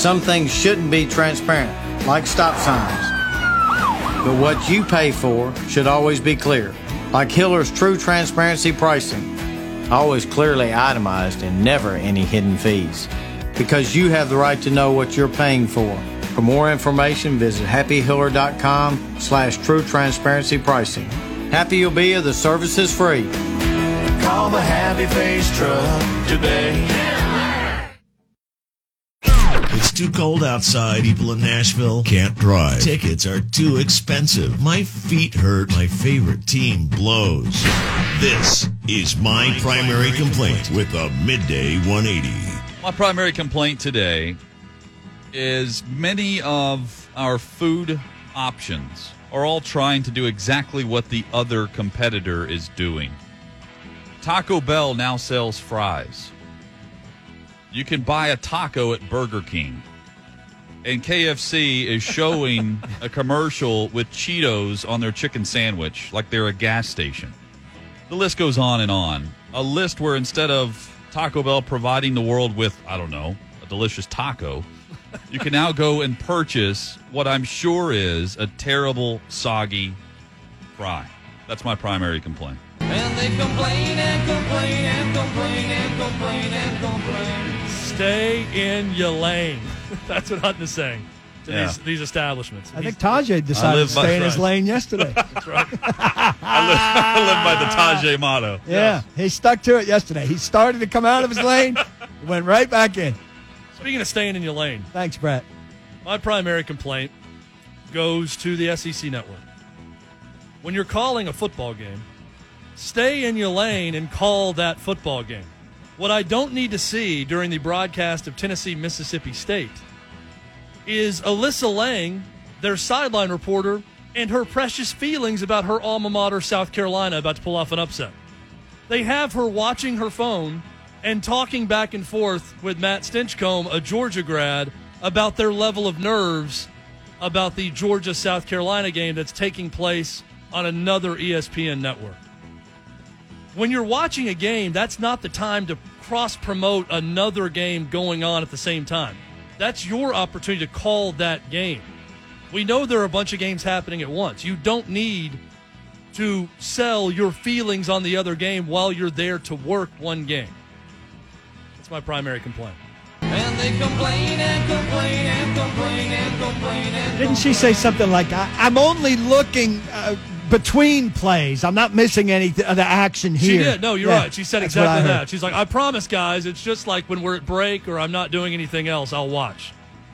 some things shouldn't be transparent, like stop signs. But what you pay for should always be clear, like Hiller's true transparency pricing. Always clearly itemized and never any hidden fees. Because you have the right to know what you're paying for. For more information, visit happyhiller.com/true transparency pricing. Happy you'll be, the service is free. Call the Happy Face Truck today. It's too cold outside. People in Nashville can't drive. Tickets are too expensive. My feet hurt. My favorite team blows. This is my primary complaint with the Midday 180. My primary complaint today is many of our food options are all trying to do exactly what the other competitor is doing. Taco Bell now sells fries. You can buy a taco at Burger King. And KFC is showing a commercial with Cheetos on their chicken sandwich like they're a gas station. The list goes on and on. A list where instead of Taco Bell providing the world with, I don't know, a delicious taco, you can now go and purchase what I'm sure is a terrible, soggy fry. That's my primary complaint. And they complain and complain and complain and complain and complain. Stay in your lane. That's what Hutton is saying to these establishments. I think Tajay decided to stay in his lane yesterday. That's right. I live by the Tajay motto. Yeah, he stuck to it yesterday. He started to come out of his lane, went right back in. Speaking of staying in your lane. Thanks, Brett. My primary complaint goes to the SEC Network. When you're calling a football game, stay in your lane and call that football game. What I don't need to see during the broadcast of Tennessee-Mississippi State is Alyssa Lang, their sideline reporter, and her precious feelings about her alma mater, South Carolina, about to pull off an upset. They have her watching her phone and talking back and forth with Matt Stinchcomb, a Georgia grad, about their level of nerves about the Georgia-South Carolina game that's taking place on another ESPN network. When you're watching a game, that's not the time to cross-promote another game going on at the same time. That's your opportunity to call that game. We know there are a bunch of games happening at once. You don't need to sell your feelings on the other game while you're there to work one game. That's my primary complaint. And they complain and complain and complain and complain and complain. Didn't she say something like, I'm only looking between plays. I'm not missing any of the action here. She did. No, you're right. She said exactly that. She's like, I promise, guys, it's just like when we're at break or I'm not doing anything else, I'll watch.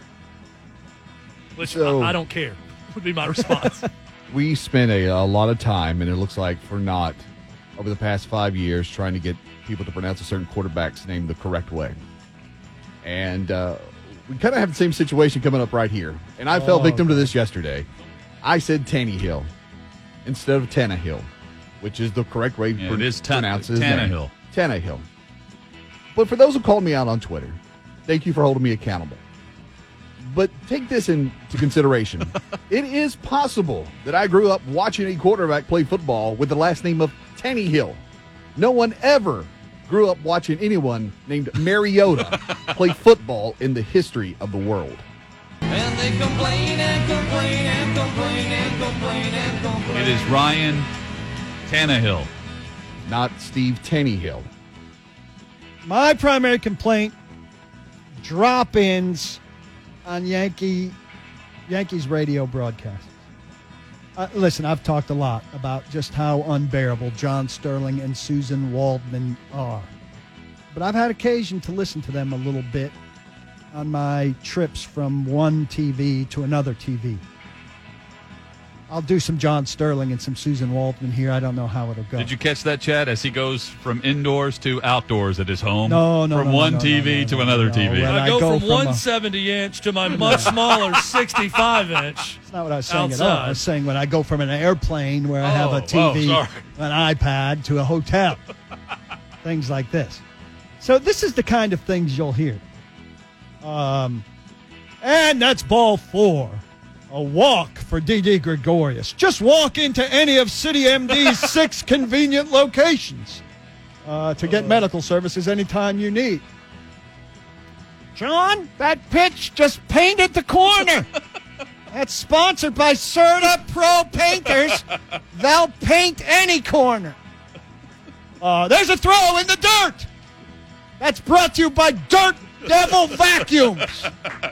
Which I don't care, would be my response. We spent a lot of time, and it looks like for naught, over the past 5 years trying to get people to pronounce a certain quarterback's name the correct way. And we kind of have the same situation coming up right here. And I fell victim to this yesterday. I said Tannehill instead of Tannehill, which is the correct way to pronounce his name. Tannehill. But for those who called me out on Twitter, thank you for holding me accountable. But take this into consideration. It is possible that I grew up watching a quarterback play football with the last name of Tannehill. No one ever grew up watching anyone named Mariota play football in the history of the world. And they complain and complain and complain and complain and complain. It is Ryan Tannehill, not Steve Tannehill. My primary complaint, drop-ins on Yankees radio broadcasts. Listen, I've talked a lot about just how unbearable John Sterling and Susan Waldman are. But I've had occasion to listen to them a little bit on my trips from one TV to another TV. I'll do some John Sterling and some Susan Waldman here. I don't know how it'll go. Did you catch that, Chad, as he goes from indoors to outdoors at his home? No. From one TV to another TV. I go from 170-inch to my much smaller 65-inch. That's not what I was saying outside. at all. I was saying when I go from an airplane where I have a TV, an iPad, to a hotel. Things like this. So this is the kind of things you'll hear. And that's ball 4. A walk for D.D. Gregorius. Just walk into any of City MD's 6 convenient locations to get medical services anytime you need. John, that pitch just painted the corner. That's sponsored by Serta Pro Painters. They'll paint any corner. There's a throw in the dirt. That's brought to you by Dirt Devil Vacuums.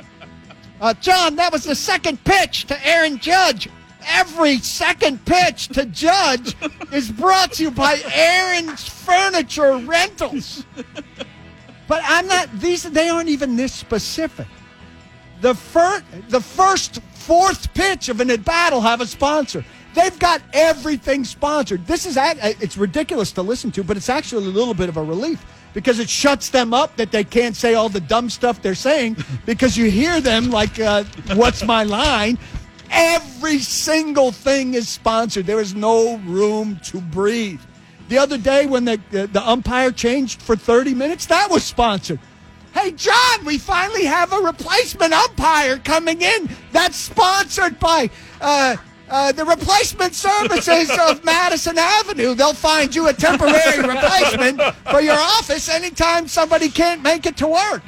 John, that was the second pitch to Aaron Judge. Every second pitch to Judge is brought to you by Aaron's Furniture Rentals. But they aren't even this specific. The first fourth pitch of an at-bat will have a sponsor. They've got everything sponsored. It's ridiculous to listen to, but it's actually a little bit of a relief because it shuts them up that they can't say all the dumb stuff they're saying because you hear them like, what's my line? Every single thing is sponsored. There is no room to breathe. The other day when the umpire changed for 30 minutes, that was sponsored. Hey, John, we finally have a replacement umpire coming in. That's sponsored by the replacement services of Madison Avenue. They'll find you a temporary replacement for your office anytime somebody can't make it to work.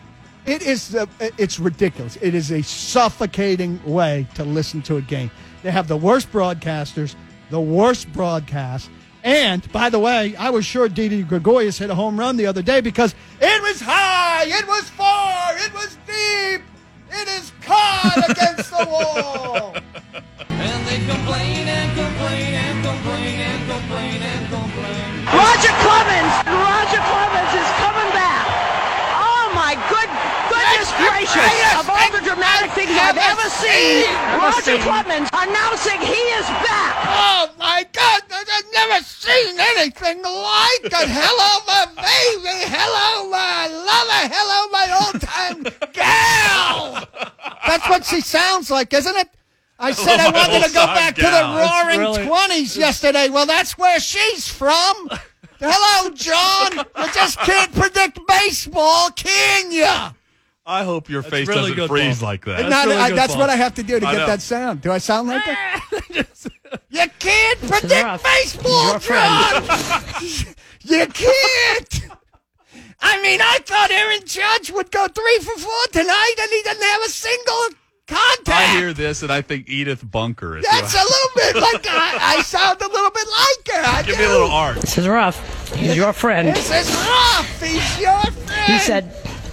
It's ridiculous. It is a suffocating way to listen to a game. They have the worst broadcasters, the worst broadcast. And, by the way, I was sure Didi Gregorius hit a home run the other day because it was high, it was far, it was deep, it is caught against the wall. And they complain and complain and complain and complain and complain. Roger Clemens is coming back. Oh, my goodness gracious. Of all the dramatic things I've ever seen, Roger Clemens announcing he is back. Oh, my God. I've never seen anything like it. Hello, my baby. Hello, my lover. Hello, my old-time gal. That's what she sounds like, isn't it? I said I wanted to go back to the roaring 20s yesterday. Well, that's where she's from. Hello, John. You just can't predict baseball, can you? I hope your face really doesn't good, freeze Paul. like that. That's what I have to do to get that sound. Do I sound like that? You can't predict baseball, John. You can't. I mean, I thought Aaron Judge would go 3 for 4 tonight, and he doesn't have a single contact. I hear this, and I think Edith Bunker is. That's a little bit like I sound a little bit like her. Give me a little art. This is rough. He's your friend. This is rough. He's your friend. He said,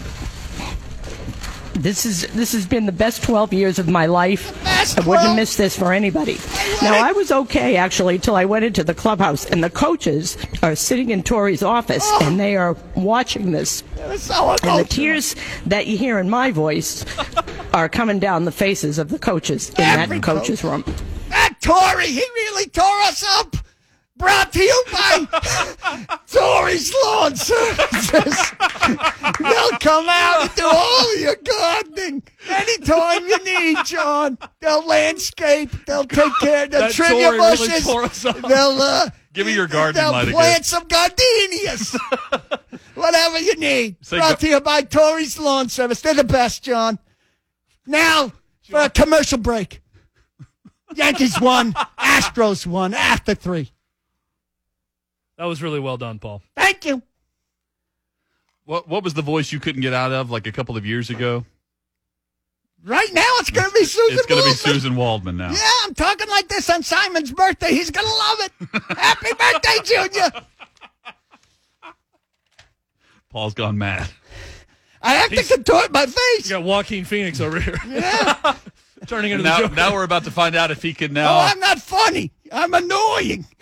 This has been the best 12 years of my life. I wouldn't miss this for anybody. Now, I was okay, actually, till I went into the clubhouse, and the coaches are sitting in Tori's office, and they are watching this. And the tears that you hear in my voice are coming down the faces of the coaches in that coach's room. That Tori, he really tore us up. Brought to you by Tori's Lawn Services. They'll come out and do all your gardening anytime you need, John. They'll landscape. They'll take care. They'll trim your bushes. Really tore us up. They'll give me your gardening They'll light plant some gardenias. Whatever you need. Brought to you by Tori's Lawn Service. They're the best, John. Now for a commercial break. Yankees won. Astros won after 3. That was really well done, Paul. Thank you. What was the voice you couldn't get out of like a couple of years ago? Right now, it's going to be Susan It's going to be Waldman. Susan Waldman now. Yeah, I'm talking like this on Simon's birthday. He's going to love it. Happy birthday, Junior. Paul's gone mad. I have to contort my face. You got Joaquin Phoenix over here. Yeah. Turning into Now, the Joker. now we're about to find out if he can now. Oh, I'm not funny. I'm annoying.